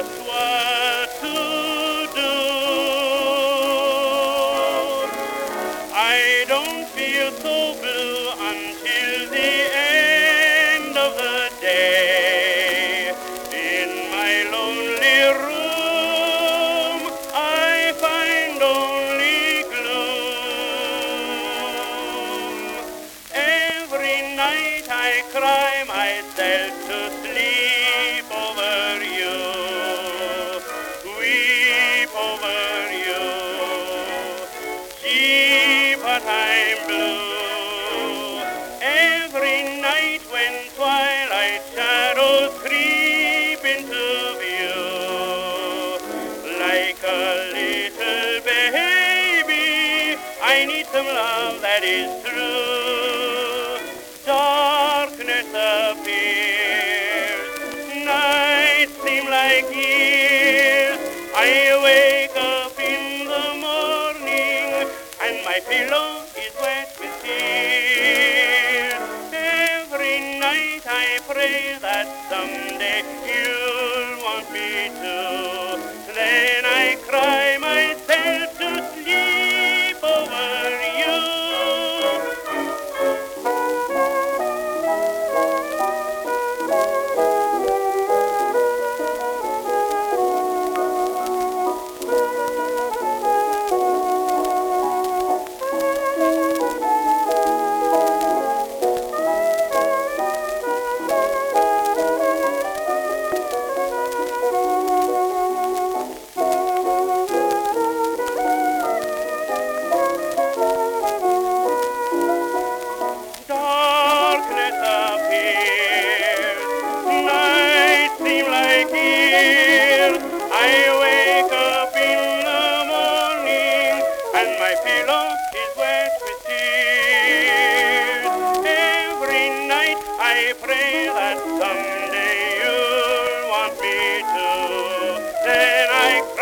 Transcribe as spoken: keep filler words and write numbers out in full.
just what to do. I don't feel so blue until the end of the day. In my lonely room, I find only gloom. Every night I cry myself to sleep over you, weep over you. Gee, but I'm blue. Every night when twilight shadows creep into view, like a little baby, I need some love that is true. Darkness appears, nights seem like years. I wake up in the morning and my pillow is wet with tears. Every night I pray that someday you'll want me to. Then I cry myself to sleep over you. Darkness appears, nights seem like years. I wake up in the morning and my pillow is wet with tears. Every night I pray that someday you'll want me to. Then I cry